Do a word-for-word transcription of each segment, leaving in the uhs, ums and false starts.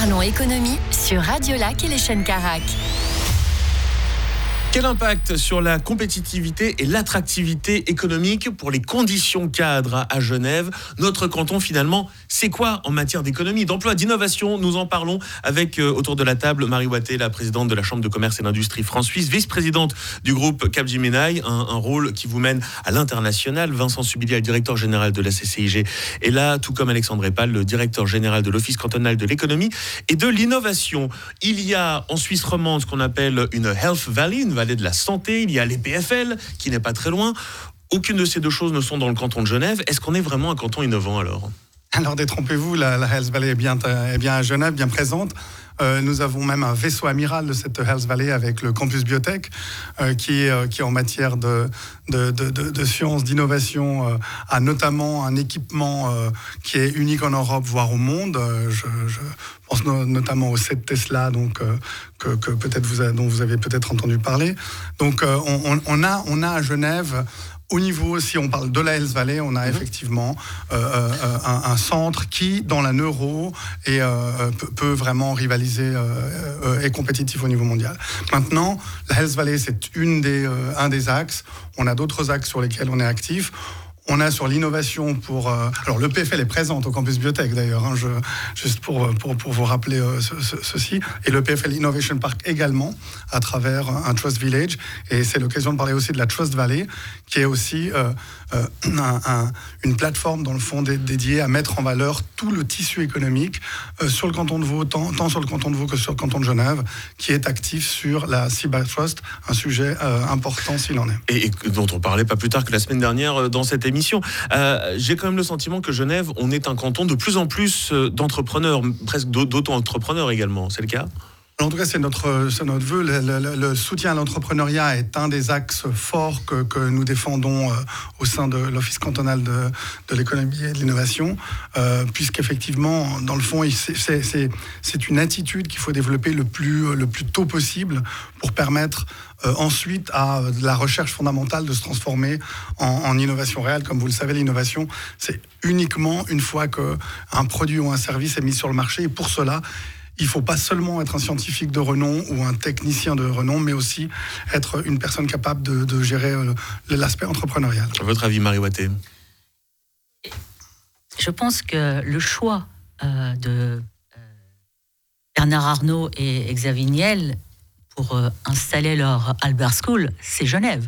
Parlons économie sur Radio Lac et les chaînes Carac. Quel impact sur la compétitivité et l'attractivité économique pour les conditions cadres à Genève? Notre canton, finalement, c'est quoi en matière d'économie, d'emploi, d'innovation? Nous en parlons avec, euh, autour de la table, Marie Watté, la présidente de la Chambre de commerce et d'industrie France-Suisse, vice-présidente du groupe Capgemini, un, un rôle qui vous mène à l'international. Vincent Subilier, le directeur général de la C C I G, est là, tout comme Alexandre Epal, le directeur général de l'Office cantonal de l'économie et de l'innovation. Il y a en Suisse romande ce qu'on appelle une Health Valley, une vallée de la santé. Il y a l'E P F L, qui n'est pas très loin. Aucune de ces deux choses ne sont dans le canton de Genève. Est-ce qu'on est vraiment un canton innovant alors ? Alors détrompez-vous, la, la Health Valley est bien, est bien à Genève, bien présente. Euh, nous avons même un vaisseau amiral de cette Health Valley avec le campus biotech euh, qui, euh, qui en matière de, de, de, de, de sciences, d'innovation euh, a notamment un équipement euh, qui est unique en Europe, voire au monde. Euh, je, je pense no- notamment au set Tesla, donc, euh, que, que peut-être vous a, dont vous avez peut-être entendu parler. Donc euh, on, on, on, a, on a à Genève... Au niveau, si on parle de la Health Valley, on a effectivement euh, euh, un, un centre qui, dans la neuro, est, euh, peut, peut vraiment rivaliser euh, euh, et compétitif au niveau mondial. Maintenant, la Health Valley, c'est une des, euh, un des axes. On a d'autres axes sur lesquels on est actif. On a sur l'innovation pour... Euh, alors, l'E P F L est présente au campus biotech, d'ailleurs, hein, je, juste pour, pour, pour vous rappeler euh, ce, ce, ceci. Et l'E P F L Innovation Park également, à travers un Trust Village. Et c'est l'occasion de parler aussi de la Trust Valley, qui est aussi euh, euh, un, un, une plateforme, dans le fond, dé, dédiée à mettre en valeur tout le tissu économique euh, sur le canton de Vaud, tant, tant sur le canton de Vaud que sur le canton de Genève, qui est actif sur la Cyber Trust, un sujet euh, important s'il en est. Et, et dont on parlait pas plus tard que la semaine dernière dans cette émission. Euh, j'ai quand même le sentiment que Genève, on est un canton de plus en plus d'entrepreneurs, presque d'auto-entrepreneurs également. C'est le cas ? En tout cas, c'est notre, c'est notre vœu. Le, le, le soutien à l'entrepreneuriat est un des axes forts que, que nous défendons euh, au sein de l'Office cantonal de, de l'économie et de l'innovation, euh, puisqu'effectivement, dans le fond, c'est, c'est, c'est, c'est une attitude qu'il faut développer le plus, le plus tôt possible pour permettre euh, ensuite à la recherche fondamentale de se transformer en, en innovation réelle. Comme vous le savez, l'innovation, c'est uniquement une fois qu'un produit ou un service est mis sur le marché. Et pour cela, il ne faut pas seulement être un scientifique de renom ou un technicien de renom, mais aussi être une personne capable de, de gérer l'aspect entrepreneurial. À votre avis, Marie Watté ? Je pense que le choix euh, de euh, Bernard Arnault et Xavier Niel pour euh, installer leur Albert School, c'est Genève.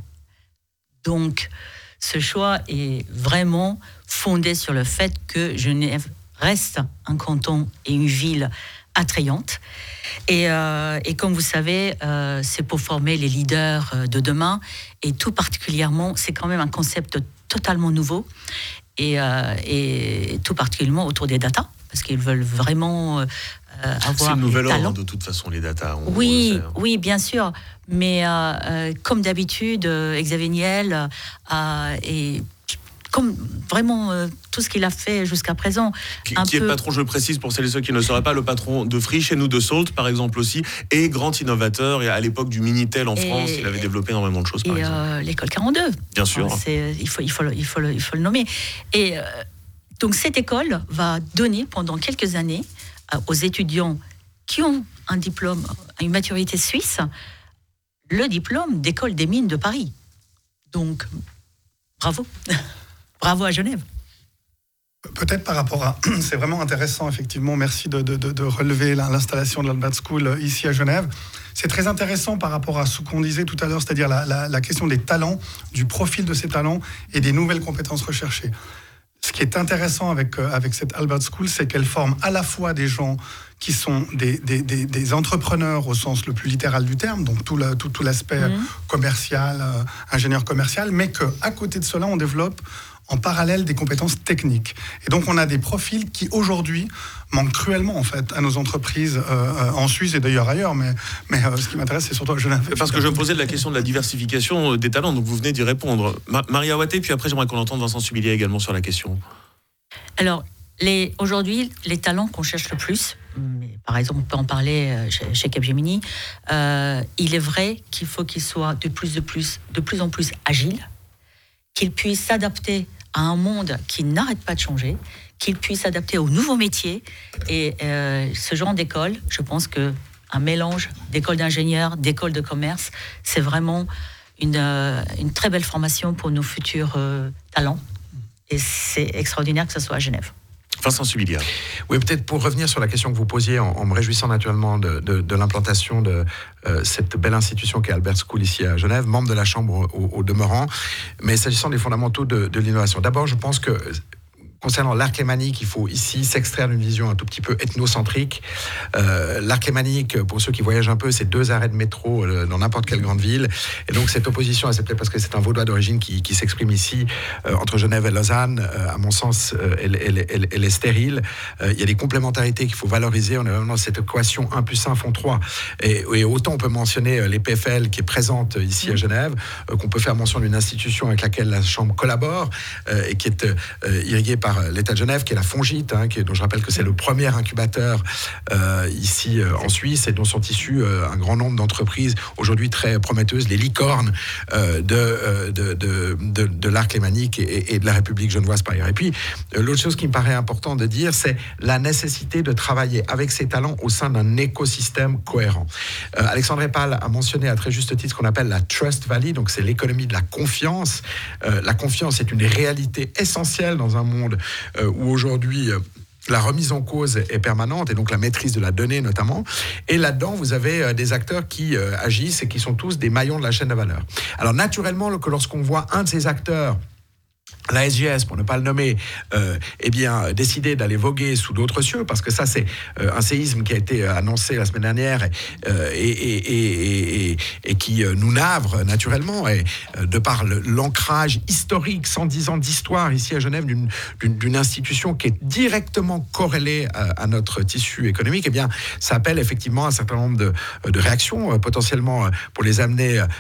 Donc, ce choix est vraiment fondé sur le fait que Genève reste un canton et une ville attrayante. Et, euh, et comme vous savez, euh, c'est pour former les leaders de demain. Et tout particulièrement, c'est quand même un concept totalement nouveau. Et, euh, et tout particulièrement autour des data, parce qu'ils veulent vraiment euh, avoir c'est une nouvelle talents. ordre, de toute façon, les data. On, oui, on le sait, hein. oui, bien sûr. Mais euh, euh, comme d'habitude, euh, Xavier Niel euh, est comme vraiment euh, tout ce qu'il a fait jusqu'à présent. Qui, un qui peu... est le patron, je le précise pour celles et ceux qui ne le sauraient pas, le patron de Free, chez nous de Salt, par exemple aussi, et grand innovateur. Et à l'époque du Minitel en et, France, il avait développé énormément de choses, par et exemple. Euh, l'école quarante-deux. Bien sûr. Enfin, c'est, il, faut, il, faut, il, faut le, il faut le nommer. Et euh, donc cette école va donner pendant quelques années euh, aux étudiants qui ont un diplôme, une maturité suisse, le diplôme d'école des mines de Paris. Donc, bravo. Bravo à Genève. Peut-être par rapport à... C'est vraiment intéressant, effectivement. Merci de, de, de relever l'installation de l'Albert School ici à Genève. C'est très intéressant par rapport à ce qu'on disait tout à l'heure, c'est-à-dire la, la, la question des talents, du profil de ces talents et des nouvelles compétences recherchées. Ce qui est intéressant avec, avec cette Albert School, c'est qu'elle forme à la fois des gens qui sont des, des, des, des entrepreneurs au sens le plus littéral du terme, donc tout, le, tout, tout l'aspect mmh. commercial, euh, ingénieur commercial, mais qu'à côté de cela, on développe en parallèle des compétences techniques. Et donc, on a des profils qui, aujourd'hui, manquent cruellement, en fait, à nos entreprises euh, en Suisse et d'ailleurs ailleurs. Mais, mais euh, ce qui m'intéresse, c'est surtout à Genève. Parce que je me posais de la question de la diversification des talents, donc vous venez d'y répondre. Ma- Maria Watté, puis après, j'aimerais qu'on entende Vincent Subilier également sur la question. Alors, les, aujourd'hui, les talents qu'on cherche le plus, mais par exemple, on peut en parler chez, chez Capgemini, euh, il est vrai qu'il faut qu'ils soient de plus, de plus, de plus en plus agiles, qu'ils puissent s'adapter à un monde qui n'arrête pas de changer, qu'ils puissent s'adapter aux nouveaux métiers. Et euh, ce genre d'école, je pense qu'un mélange d'école d'ingénieurs, d'école de commerce, c'est vraiment une, euh, une très belle formation pour nos futurs euh, talents. Et c'est extraordinaire que ce soit à Genève. Vincent Subiliard. Oui, peut-être pour revenir sur la question que vous posiez, en, en me réjouissant naturellement de, de, de l'implantation de euh, cette belle institution qu'est Albert School ici à Genève, membre de la Chambre au, au demeurant, mais s'agissant des fondamentaux de, de l'innovation. D'abord, je pense que concernant l'arc lémanique, il faut ici s'extraire d'une vision un tout petit peu ethnocentrique. Euh, l'arc lémanique, pour ceux qui voyagent un peu, c'est deux arrêts de métro euh, dans n'importe quelle grande ville. Et donc cette opposition, c'est peut-être parce que c'est un vaudois d'origine qui, qui s'exprime ici, euh, entre Genève et Lausanne, euh, à mon sens, euh, elle, elle, elle, elle est stérile. Euh, il y a des complémentarités qu'il faut valoriser. On a vraiment cette équation un plus un font trois. Et, et autant on peut mentionner les P F L qui est présente ici à Genève, euh, qu'on peut faire mention d'une institution avec laquelle la Chambre collabore euh, et qui est euh, irriguée par l'État de Genève, qui est la Fongit, hein, qui est, dont je rappelle que c'est le premier incubateur euh, ici euh, en Suisse, et dont sont issus euh, un grand nombre d'entreprises aujourd'hui très prometteuses, les licornes euh, de, euh, de, de, de, de l'arc lémanique et, et de la République genevoise par ailleurs. Et puis, euh, l'autre chose qui me paraît important de dire, c'est la nécessité de travailler avec ces talents au sein d'un écosystème cohérent. Euh, Alexandre Epal a mentionné à très juste titre ce qu'on appelle la Trust Valley, donc c'est l'économie de la confiance. Euh, la confiance est une réalité essentielle dans un monde Euh, où aujourd'hui euh, la remise en cause est permanente, et donc la maîtrise de la donnée notamment. Et là-dedans, vous avez euh, des acteurs qui euh, agissent et qui sont tous des maillons de la chaîne de valeur. Alors naturellement, que lorsqu'on voit un de ces acteurs, la S G S, pour ne pas le nommer, euh, eh bien, décider d'aller voguer sous d'autres cieux, parce que ça, c'est euh, un séisme qui a été annoncé la semaine dernière euh, et, et, et, et, et qui euh, nous navre naturellement, et euh, de par le, l'ancrage historique, cent dix ans d'histoire ici à Genève, d'une, d'une, d'une institution qui est directement corrélée à, à notre tissu économique, eh bien, ça appelle effectivement un certain nombre de, de réactions, euh, potentiellement euh, pour les amener euh,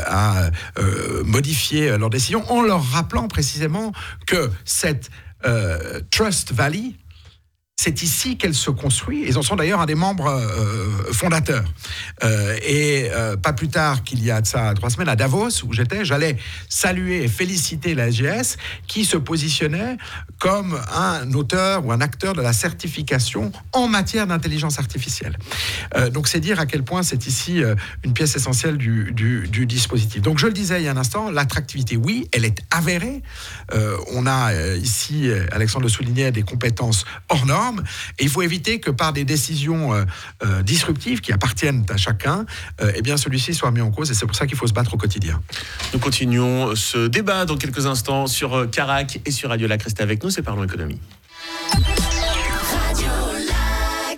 à euh, modifier leurs décisions, en leur rappelant précisément que cette euh, Trust Valley, c'est ici qu'elle se construit. Ils en sont d'ailleurs un des membres euh, fondateurs. Euh, et euh, pas plus tard qu'il y a de ça trois semaines, à Davos, où j'étais, j'allais saluer et féliciter la S G S, qui se positionnait comme un auteur ou un acteur de la certification en matière d'intelligence artificielle. Euh, donc c'est dire à quel point c'est ici euh, une pièce essentielle du, du, du dispositif. Donc je le disais il y a un instant, l'attractivité, oui, elle est avérée. Euh, on a euh, ici, Alexandre le soulignait, des compétences hors normes. Et il faut éviter que par des décisions euh, euh, disruptives qui appartiennent à chacun, euh, eh bien celui-ci soit mis en cause, et c'est pour ça qu'il faut se battre au quotidien. Nous continuons ce débat dans quelques instants sur Carac et sur Radio Lac. Restez avec nous, c'est Parlons Économie.